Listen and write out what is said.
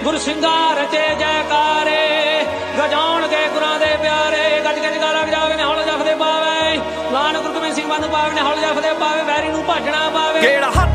ਗੁਰ ਸਿੰਘਾ ਰਚੇ ਜੈਕਾਰੇ ਗਜਾਉਣਗੇ ਗੁਰਾਂ ਦੇ ਪਿਆਰੇ। ਗੱਜ ਗੱਜ ਗਾਲਾ ਵਜਾਵੇ ਨੇ ਹੌਲ ਜਫਦੇ ਪਾਵੇ ਲਾਣ ਗੁਰੂ ਗੋਬਿੰਦ ਸਿੰਘ ਬੰਨੂ ਪਾਵੇ ਨੇ ਹੌਲ ਜਫਦੇ ਪਾਵੇ ਵੈਰੀ ਨੂੰ ਭੱਜਣਾ ਪਾਵੇ।